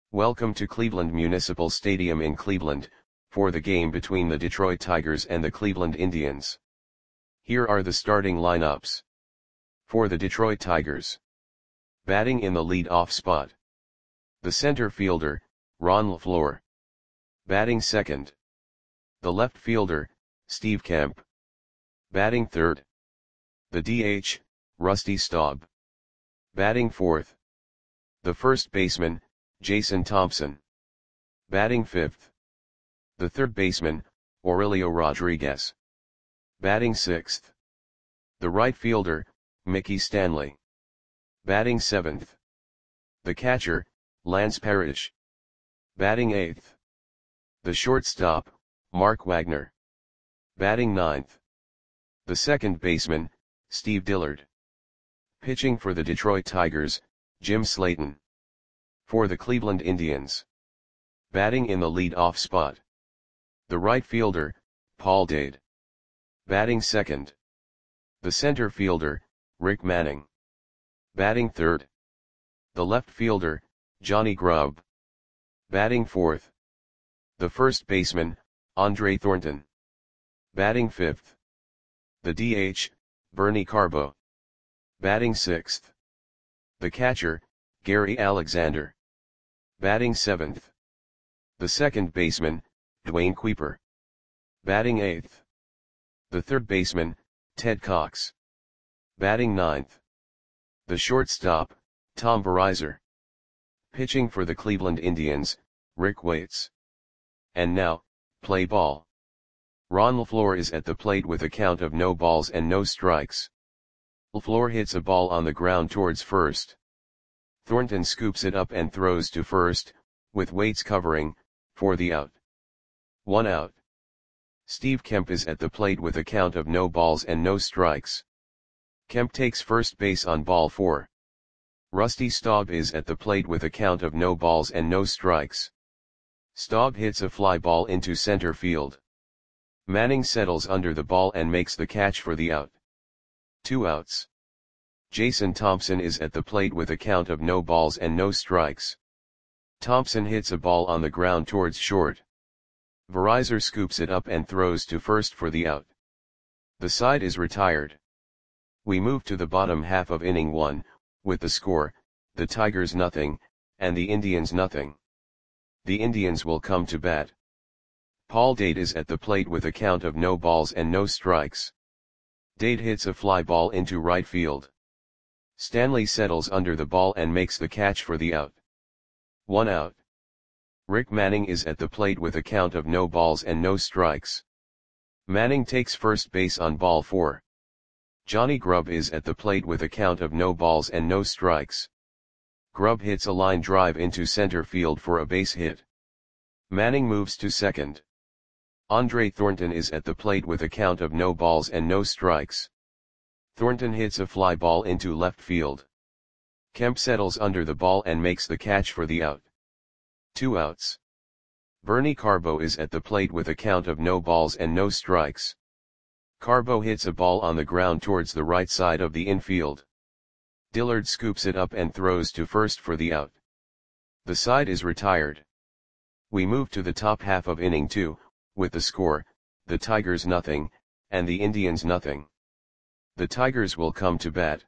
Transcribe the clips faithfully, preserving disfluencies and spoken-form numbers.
Welcome to Cleveland Municipal Stadium in Cleveland, for the game between the Detroit Tigers and the Cleveland Indians. Here are the starting lineups. For the Detroit Tigers. Batting in the lead-off spot. The center fielder, Ron LeFlore. Batting second. The left fielder, Steve Kemp. Batting third. The D H, Rusty Staub. Batting fourth. The first baseman, Jason Thompson. Batting fifth. The third baseman, Aurelio Rodriguez. Batting sixth. The right fielder, Mickey Stanley. Batting seventh. The catcher, Lance Parrish. Batting eighth. The shortstop, Mark Wagner. Batting ninth. The second baseman, Steve Dillard. Pitching for the Detroit Tigers, Jim Slayton. For the Cleveland Indians. Batting in the lead-off spot. The right fielder, Paul Dade. Batting second. The center fielder, Rick Manning. Batting third. The left fielder, Johnny Grubb. Batting fourth. The first baseman, Andre Thornton. Batting fifth. The D H, Bernie Carbo. Batting sixth. The catcher, Gary Alexander. Batting seventh. The second baseman, Dwayne Kuiper. Batting eighth. The third baseman, Ted Cox. Batting ninth. The shortstop, Tom Verizor. Pitching for the Cleveland Indians, Rick Waits. And now, play ball. Ron LeFlore is at the plate with a count of no balls and no strikes. LeFlore hits a ball on the ground towards first. Thornton scoops it up and throws to first, with Waits covering, for the out. One out. Steve Kemp is at the plate with a count of no balls and no strikes. Kemp takes first base on ball four. Rusty Staub is at the plate with a count of no balls and no strikes. Staub hits a fly ball into center field. Manning settles under the ball and makes the catch for the out. Two outs. Jason Thompson is at the plate with a count of no balls and no strikes. Thompson hits a ball on the ground towards short. Verizor scoops it up and throws to first for the out. The side is retired. We move to the bottom half of inning one, with the score, the Tigers nothing, and the Indians nothing. The Indians will come to bat. Paul Dade is at the plate with a count of no balls and no strikes. Dade hits a fly ball into right field. Stanley settles under the ball and makes the catch for the out. One out. Rick Manning is at the plate with a count of no balls and no strikes. Manning takes first base on ball four. Johnny Grubb is at the plate with a count of no balls and no strikes. Grubb hits a line drive into center field for a base hit. Manning moves to second. Andre Thornton is at the plate with a count of no balls and no strikes. Thornton hits a fly ball into left field. Kemp settles under the ball and makes the catch for the out. Two outs. Bernie Carbo is at the plate with a count of no balls and no strikes. Carbo hits a ball on the ground towards the right side of the infield. Dillard scoops it up and throws to first for the out. The side is retired. We move to the top half of inning two, with the score, the Tigers nothing, and the Indians nothing. The Tigers will come to bat.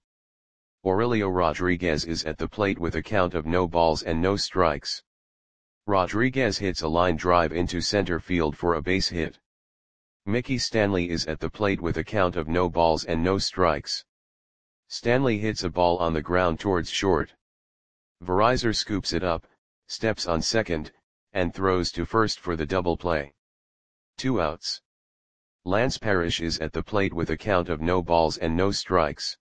Aurelio Rodriguez is at the plate with a count of no balls and no strikes. Rodriguez hits a line drive into center field for a base hit. Mickey Stanley is at the plate with a count of no balls and no strikes. Stanley hits a ball on the ground towards short. Verizor scoops it up, steps on second, and throws to first for the double play. Two outs. Lance Parrish is at the plate with a count of no balls and no strikes.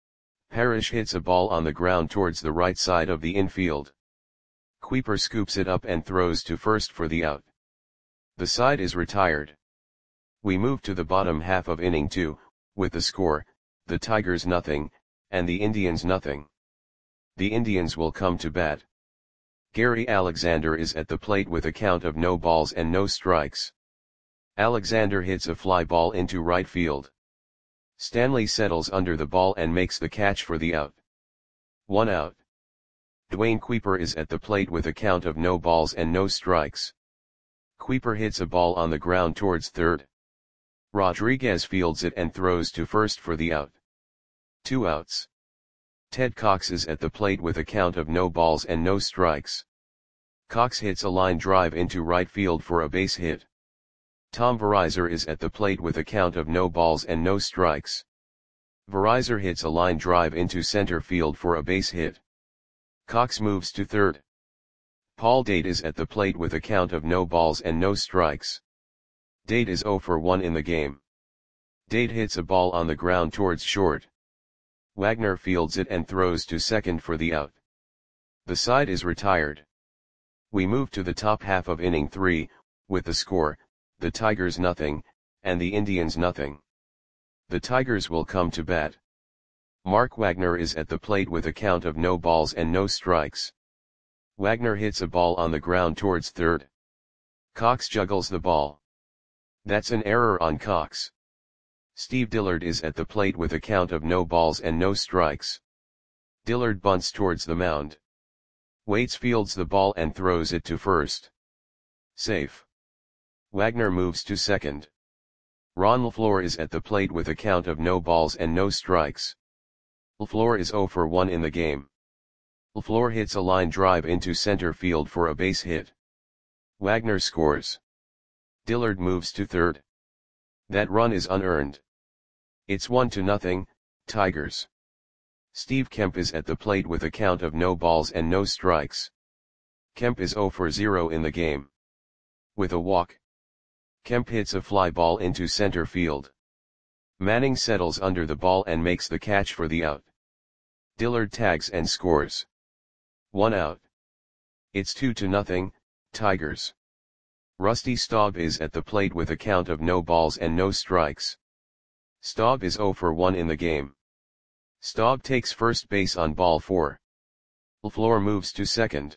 Parrish hits a ball on the ground towards the right side of the infield. Kuiper scoops it up and throws to first for the out. The side is retired. We move to the bottom half of inning two, with the score, the Tigers nothing, and the Indians nothing. The Indians will come to bat. Gary Alexander is at the plate with a count of no balls and no strikes. Alexander hits a fly ball into right field. Stanley settles under the ball and makes the catch for the out. One out. Dwayne Kuiper is at the plate with a count of no balls and no strikes. Kuiper hits a ball on the ground towards third. Rodriguez fields it and throws to first for the out. Two outs. Ted Cox is at the plate with a count of no balls and no strikes. Cox hits a line drive into right field for a base hit. Tom Verizor is at the plate with a count of no balls and no strikes. Verizor hits a line drive into center field for a base hit. Cox moves to third. Paul Date is at the plate with a count of no balls and no strikes. Date is oh for one in the game. Date hits a ball on the ground towards short. Wagner fields it and throws to second for the out. The side is retired. We move to the top half of inning three, with the score, the Tigers nothing, and the Indians nothing. The Tigers will come to bat. Mark Wagner is at the plate with a count of no balls and no strikes. Wagner hits a ball on the ground towards third. Cox juggles the ball. That's an error on Cox. Steve Dillard is at the plate with a count of no balls and no strikes. Dillard bunts towards the mound. Waits fields the ball and throws it to first. Safe. Wagner moves to second. Ron LaFleur is at the plate with a count of no balls and no strikes. LaFleur is oh for one in the game. LaFleur hits a line drive into center field for a base hit. Wagner scores. Dillard moves to third. That run is unearned. It's one to nothing, Tigers. Steve Kemp is at the plate with a count of no balls and no strikes. Kemp is oh for zero in the game. With a walk. Kemp hits a fly ball into center field. Manning settles under the ball and makes the catch for the out. Dillard tags and scores. One out. It's two to nothing, Tigers. Rusty Staub is at the plate with a count of no balls and no strikes. Staub is oh for one in the game. Staub takes first base on ball four. LaFleur moves to second.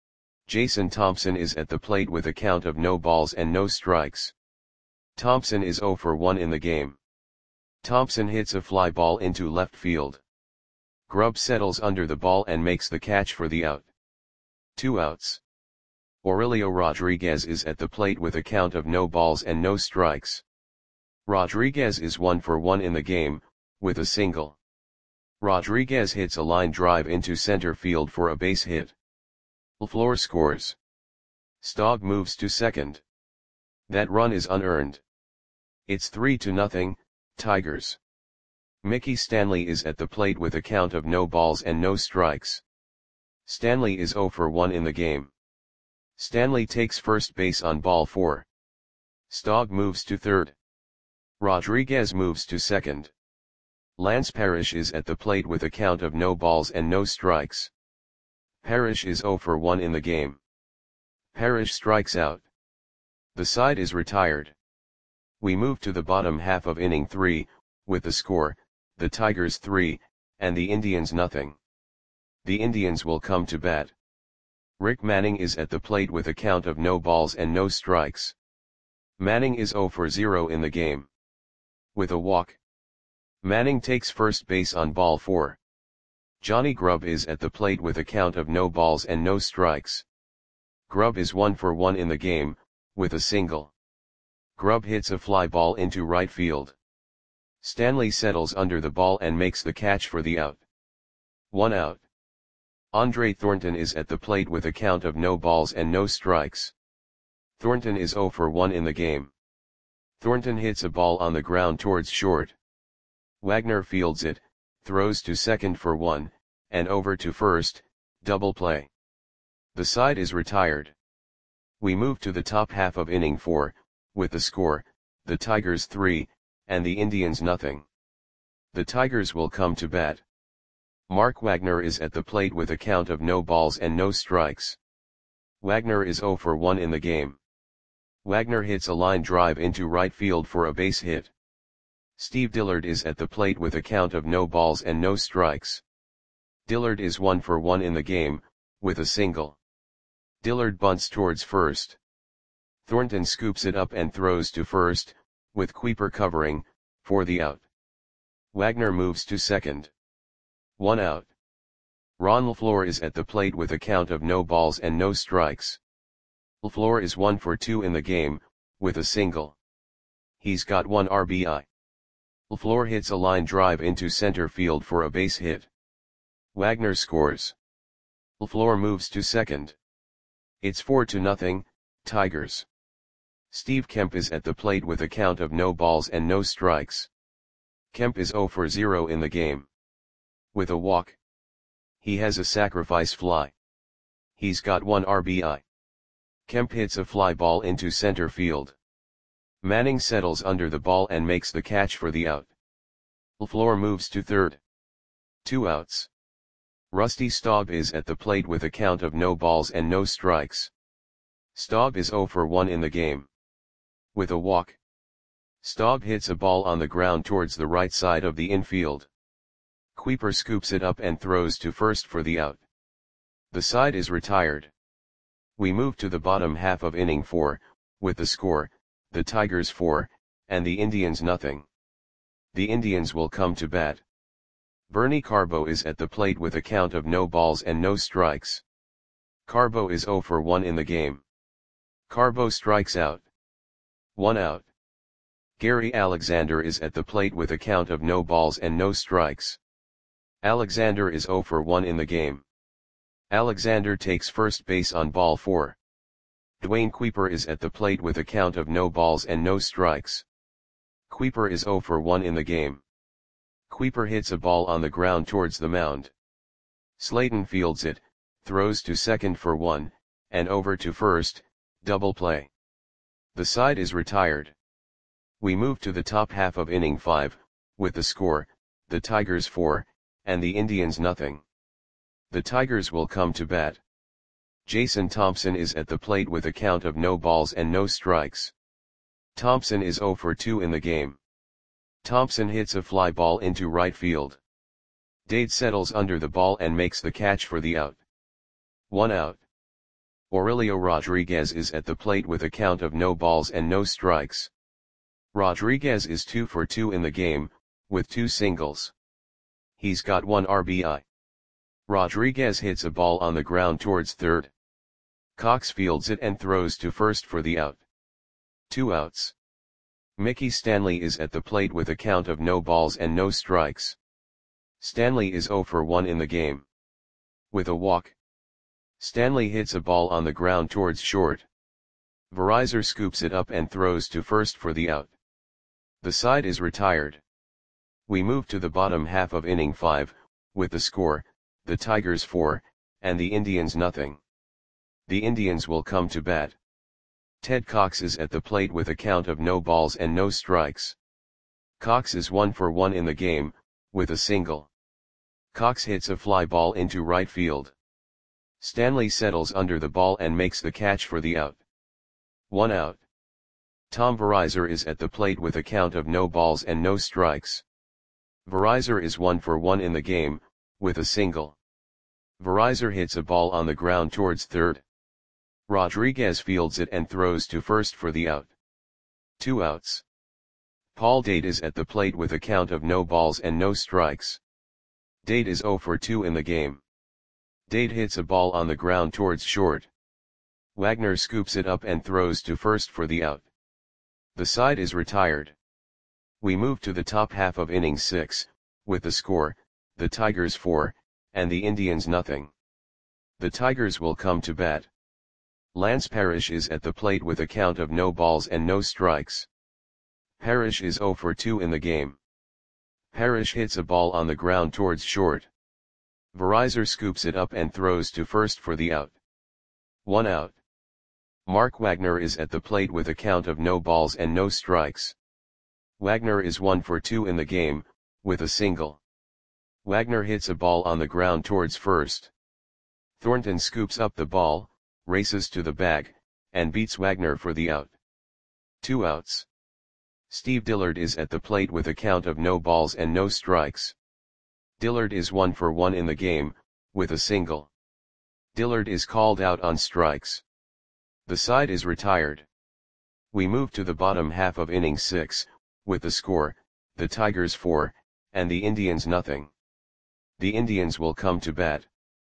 Jason Thompson is at the plate with a count of no balls and no strikes. Thompson is oh for one in the game. Thompson hits a fly ball into left field. Grubb settles under the ball and makes the catch for the out. Two outs. Aurelio Rodriguez is at the plate with a count of no balls and no strikes. Rodriguez is one for one in the game, with a single. Rodriguez hits a line drive into center field for a base hit. LaFleur scores. Staub moves to second. That run is unearned. It's three to nothing, Tigers. Mickey Stanley is at the plate with a count of no balls and no strikes. Stanley is oh for one in the game. Stanley takes first base on ball four. Staub moves to third. Rodriguez moves to second. Lance Parrish is at the plate with a count of no balls and no strikes. Parrish is oh for one in the game. Parrish strikes out. The side is retired. We move to the bottom half of inning three, with the score, the Tigers three, and the Indians nothing. The Indians will come to bat. Rick Manning is at the plate with a count of no balls and no strikes. Manning is oh for zero in the game. With a walk. Manning takes first base on ball four. Johnny Grubb is at the plate with a count of no balls and no strikes. Grubb is one for one in the game, with a single. Grubb hits a fly ball into right field. Stanley settles under the ball and makes the catch for the out. One out. Andre Thornton is at the plate with a count of no balls and no strikes. Thornton is oh for one in the game. Thornton hits a ball on the ground towards short. Wagner fields it, throws to second for one, and over to first, double play. The side is retired. We move to the top half of inning four, with the score, the Tigers three, and the Indians nothing. The Tigers will come to bat. Mark Wagner is at the plate with a count of no balls and no strikes. Wagner is oh for one in the game. Wagner hits a line drive into right field for a base hit. Steve Dillard is at the plate with a count of no balls and no strikes. Dillard is one for one in the game, with a single. Dillard bunts towards first. Thornton scoops it up and throws to first, with Kuiper covering, for the out. Wagner moves to second. One out. Ron LaFleur is at the plate with a count of no balls and no strikes. LaFleur is one for two in the game, with a single. He's got one R B I. LaFleur hits a line drive into center field for a base hit. Wagner scores. LaFleur moves to second. It's four to nothing, Tigers. Steve Kemp is at the plate with a count of no balls and no strikes. Kemp is zero for zero in the game. With a walk. He has a sacrifice fly. He's got one R B I. Kemp hits a fly ball into center field. Manning settles under the ball and makes the catch for the out. LaFleur moves to third. Two outs. Rusty Staub is at the plate with a count of no balls and no strikes. Staub is zero for one in the game. With a walk. Staub hits a ball on the ground towards the right side of the infield. Kuiper scoops it up and throws to first for the out. The side is retired. We move to the bottom half of inning four, with the score, the Tigers four, and the Indians nothing. The Indians will come to bat. Bernie Carbo is at the plate with a count of no balls and no strikes. Carbo is zero for one in the game. Carbo strikes out. One out. Gary Alexander is at the plate with a count of no balls and no strikes. Alexander is zero for one in the game. Alexander takes first base on ball four. Dwayne Kuiper is at the plate with a count of no balls and no strikes. Kuiper is zero for one in the game. Kuiper hits a ball on the ground towards the mound. Slayton fields it, throws to second for one, and over to first, double play. The side is retired. We move to the top half of inning five, with the score, the Tigers four, and the Indians nothing. The Tigers will come to bat. Jason Thompson is at the plate with a count of no balls and no strikes. Thompson is zero for two in the game. Thompson hits a fly ball into right field. Dade settles under the ball and makes the catch for the out. One out. Aurelio Rodriguez is at the plate with a count of no balls and no strikes. Rodriguez is two for two in the game, with two singles. He's got one R B I. Rodriguez hits a ball on the ground towards third. Cox fields it and throws to first for the out. Two outs. Mickey Stanley is at the plate with a count of no balls and no strikes. Stanley is zero for one in the game. With a walk. Stanley hits a ball on the ground towards short. Verizor scoops it up and throws to first for the out. The side is retired. We move to the bottom half of inning five, with the score, the Tigers four, and the Indians nothing. The Indians will come to bat. Ted Cox is at the plate with a count of no balls and no strikes. Cox is one for one in the game, with a single. Cox hits a fly ball into right field. Stanley settles under the ball and makes the catch for the out. One out. Tom Verizor is at the plate with a count of no balls and no strikes. Verizor is one for one in the game, with a single. Verizor hits a ball on the ground towards third. Rodriguez fields it and throws to first for the out. Two outs. Paul Dade is at the plate with a count of no balls and no strikes. Dade is zero for two in the game. Dade hits a ball on the ground towards short. Wagner scoops it up and throws to first for the out. The side is retired. We move to the top half of inning six, with the score, the Tigers four, and the Indians nothing. The Tigers will come to bat. Lance Parrish is at the plate with a count of no balls and no strikes. Parrish is zero for two in the game. Parrish hits a ball on the ground towards short. Verizor scoops it up and throws to first for the out. One out. Mark Wagner is at the plate with a count of no balls and no strikes. Wagner is one for two in the game, with a single. Wagner hits a ball on the ground towards first. Thornton scoops up the ball, races to the bag, and beats Wagner for the out. Two outs. Steve Dillard is at the plate with a count of no balls and no strikes. Dillard is one for one in the game, with a single. Dillard is called out on strikes. The side is retired. We move to the bottom half of inning six, with the score, the Tigers four, and the Indians nothing. The Indians will come to bat.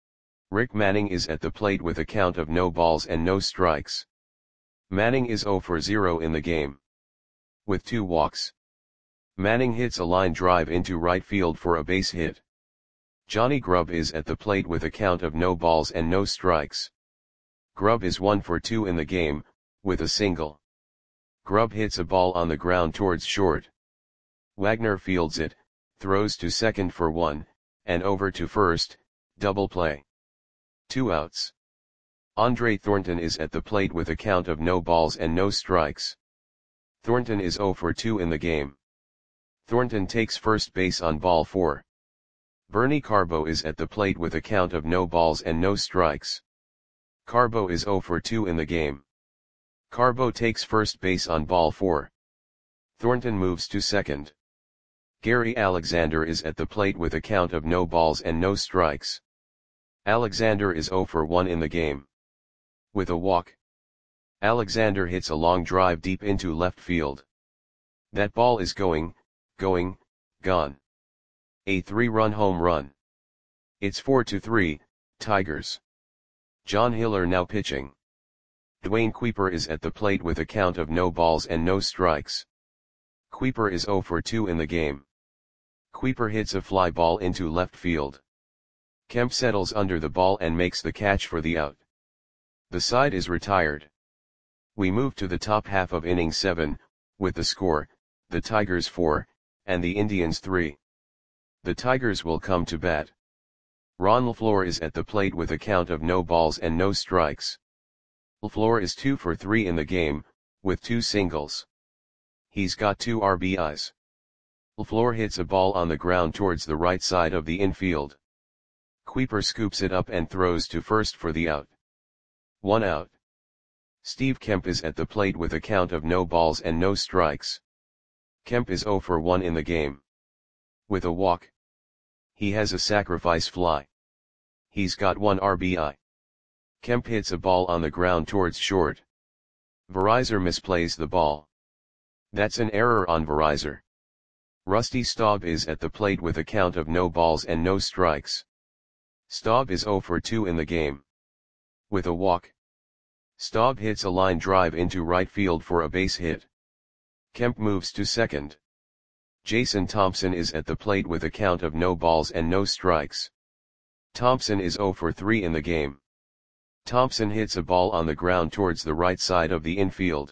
Rick Manning is at the plate with a count of no balls and no strikes. Manning is zero for zero in the game, with two walks. Manning hits a line drive into right field for a base hit. Johnny Grubb is at the plate with a count of no balls and no strikes. Grubb is one for two in the game, with a single. Grubb hits a ball on the ground towards short. Wagner fields it, throws to second for one, and over to first, double play. Two outs. Andre Thornton is at the plate with a count of no balls and no strikes. Thornton is zero for two in the game. Thornton takes first base on ball four. Bernie Carbo is at the plate with a count of no balls and no strikes. Carbo is zero for two in the game. Carbo takes first base on ball four. Thornton moves to second. Gary Alexander is at the plate with a count of no balls and no strikes. Alexander is zero for one in the game, with a walk. Alexander hits a long drive deep into left field. That ball is going, going, gone. A three-run home run. It's four to three, Tigers. John Hiller now pitching. Dwayne Kuiper is at the plate with a count of no balls and no strikes. Kuiper is zero for two in the game. Kuiper hits a fly ball into left field. Kemp settles under the ball and makes the catch for the out. The side is retired. We move to the top half of inning seven, with the score, the Tigers four, and the Indians three. The Tigers will come to bat. Ron LaFleur is at the plate with a count of no balls and no strikes. LaFleur is two for three in the game, with two singles. He's got two R B Is. LaFleur hits a ball on the ground towards the right side of the infield. Kuiper scoops it up and throws to first for the out. One out. Steve Kemp is at the plate with a count of no balls and no strikes. Kemp is zero for one in the game, with a walk. He has a sacrifice fly. He's got one R B I. Kemp hits a ball on the ground towards short. Verizor misplays the ball. That's an error on Verizor. Rusty Staub is at the plate with a count of no balls and no strikes. Staub is zero for two in the game, with a walk. Staub hits a line drive into right field for a base hit. Kemp moves to second. Jason Thompson is at the plate with a count of no balls and no strikes. Thompson is zero for three in the game. Thompson hits a ball on the ground towards the right side of the infield.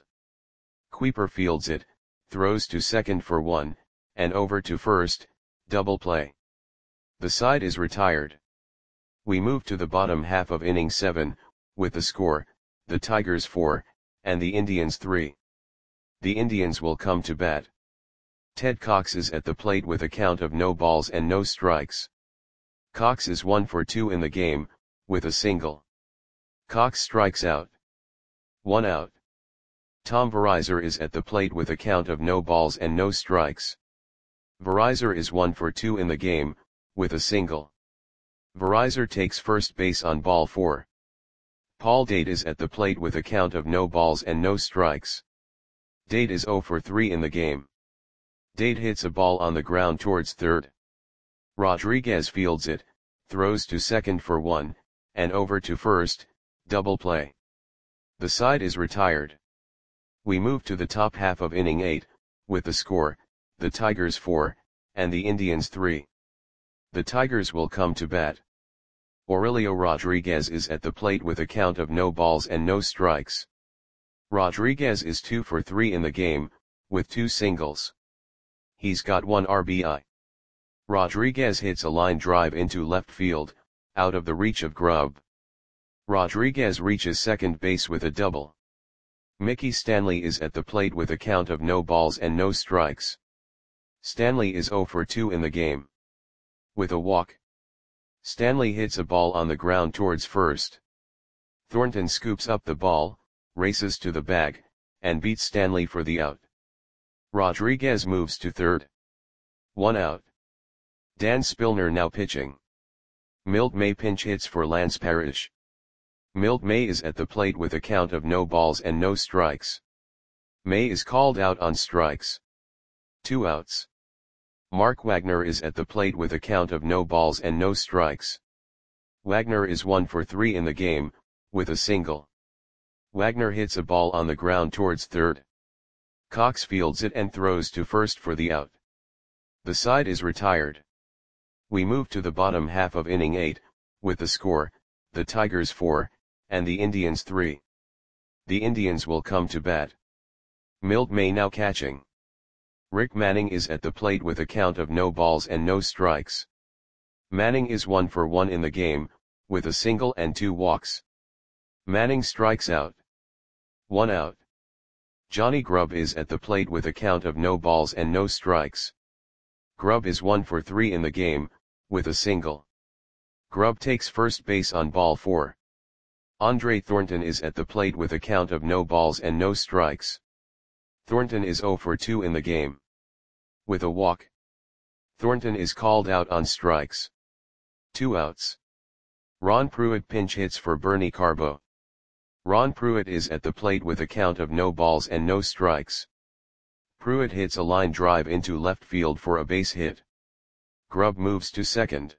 Kuiper fields it, throws to second for one, and over to first, double play. The side is retired. We move to the bottom half of inning seven, with the score, the Tigers four, and the Indians three. The Indians will come to bat. Ted Cox is at the plate with a count of no balls and no strikes. Cox is one for two in the game, with a single. Cox strikes out. One out. Tom Verizor is at the plate with a count of no balls and no strikes. Verizor is one for two in the game, with a single. Verizor takes first base on ball four. Paul Date is at the plate with a count of no balls and no strikes. Date is zero for three in the game. Date hits a ball on the ground towards third. Rodriguez fields it, throws to second for one, and over to first, double play. The side is retired. We move to the top half of inning eight, with the score, the Tigers four, and the Indians three. The Tigers will come to bat. Aurelio Rodriguez is at the plate with a count of no balls and no strikes. Rodriguez is two for three in the game, with two singles. He's got one R B I. Rodriguez hits a line drive into left field, out of the reach of Grubb. Rodriguez reaches second base with a double. Mickey Stanley is at the plate with a count of no balls and no strikes. Stanley is zero for two in the game, with a walk. Stanley hits a ball on the ground towards first. Thornton scoops up the ball, races to the bag, and beats Stanley for the out. Rodriguez moves to third. One out. Dan Spillner now pitching. Milt May pinch hits for Lance Parrish. Milt May is at the plate with a count of no balls and no strikes. May is called out on strikes. Two outs. Mark Wagner is at the plate with a count of no balls and no strikes. Wagner is one for three in the game, with a single. Wagner hits a ball on the ground towards third. Cox fields it and throws to first for the out. The side is retired. We move to the bottom half of inning eight, with the score, the Tigers four, and the Indians three. The Indians will come to bat. Milt May now catching. Rick Manning is at the plate with a count of no balls and no strikes. Manning is one for one in the game, with a single and two walks. Manning strikes out. One out. Johnny Grubb is at the plate with a count of no balls and no strikes. Grubb is one for three in the game, with a single. Grubb takes first base on ball four. Andre Thornton is at the plate with a count of no balls and no strikes. Thornton is zero for two in the game. With a walk. Thornton is called out on strikes. Two outs. Ron Pruitt pinch hits for Bernie Carbo. Ron Pruitt is at the plate with a count of no balls and no strikes. Pruitt hits a line drive into left field for a base hit. Grubb moves to second.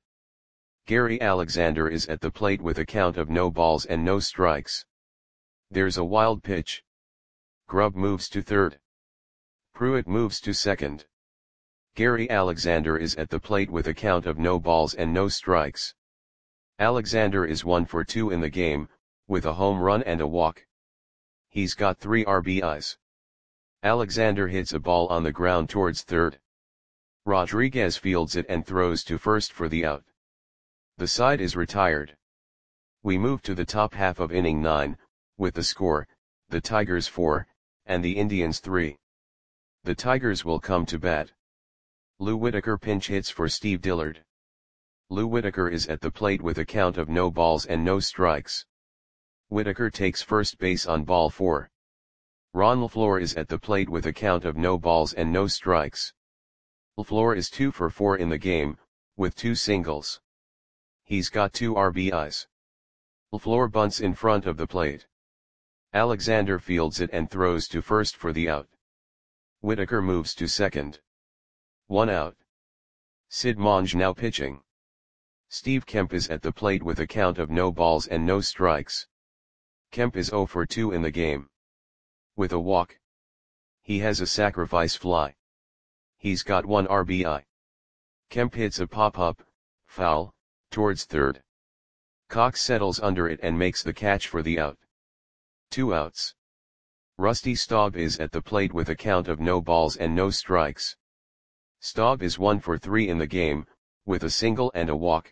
Gary Alexander is at the plate with a count of no balls and no strikes. There's a wild pitch. Grubb moves to third. Pruitt moves to second. Gary Alexander is at the plate with a count of no balls and no strikes. Alexander is one for two in the game, with a home run and a walk. He's got three R B Is. Alexander hits a ball on the ground towards third. Rodriguez fields it and throws to first for the out. The side is retired. We move to the top half of inning nine, with the score, the Tigers four, and the Indians three. The Tigers will come to bat. Lou Whitaker pinch hits for Steve Dillard. Lou Whitaker is at the plate with a count of no balls and no strikes. Whitaker takes first base on ball four. Ron LaFleur is at the plate with a count of no balls and no strikes. LaFleur is two for four in the game, with two singles. He's got two R B Is. LaFleur bunts in front of the plate. Alexander fields it and throws to first for the out. Whitaker moves to second. One out. Sid Monge now pitching. Steve Kemp is at the plate with a count of no balls and no strikes. Kemp is zero for two in the game. With a walk. He has a sacrifice fly. He's got one R B I. Kemp hits a pop-up, foul, towards third. Cox settles under it and makes the catch for the out. Two outs. Rusty Staub is at the plate with a count of no balls and no strikes. Staub is one for three in the game, with a single and a walk.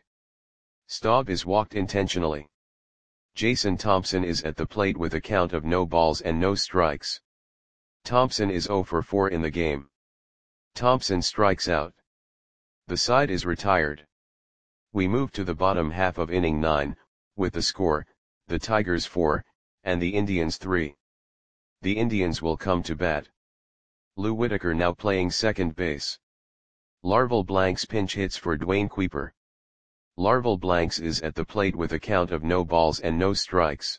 Staub is walked intentionally. Jason Thompson is at the plate with a count of no balls and no strikes. Thompson is zero for four in the game. Thompson strikes out. The side is retired. We move to the bottom half of inning nine, with the score, the Tigers four, and the Indians three. The Indians will come to bat. Lou Whitaker now playing second base. Larval Blanks pinch hits for Dwayne Kuiper. Larval Blanks is at the plate with a count of no balls and no strikes.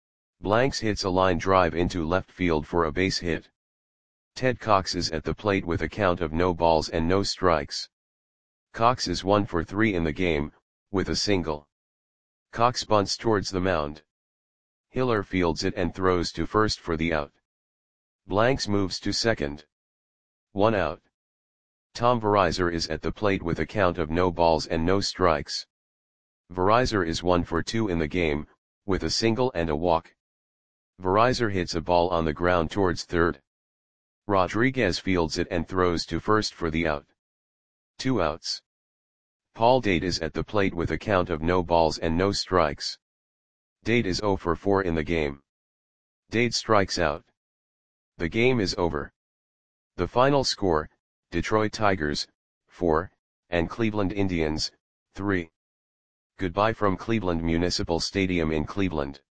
Blanks hits a line drive into left field for a base hit. Ted Cox is at the plate with a count of no balls and no strikes. Cox is one for three in the game, with a single. Cox bunts towards the mound. Hiller fields it and throws to first for the out. Blanks moves to second. One out. Tom Verizor is at the plate with a count of no balls and no strikes. Verizor is one for two in the game, with a single and a walk. Verizor hits a ball on the ground towards third. Rodriguez fields it and throws to first for the out. Two outs. Paul Dade is at the plate with a count of no balls and no strikes. Dade is zero for four in the game. Dade strikes out. The game is over. The final score, Detroit Tigers, four, and Cleveland Indians, three. Goodbye from Cleveland Municipal Stadium in Cleveland.